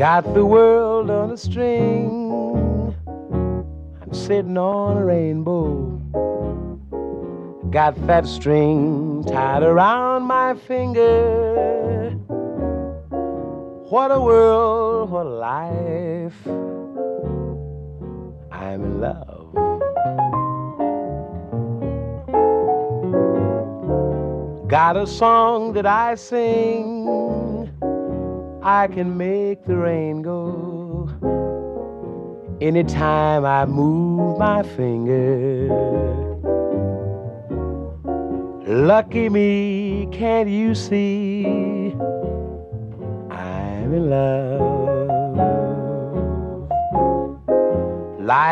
Got the world on a string. I'm sitting on a rainbow. Got that string tied around my finger. What a world, what a life. I'm in love. Got a song that I sing. I can make the rain go anytime I move my finger. Lucky me, can't you see? I'm in love.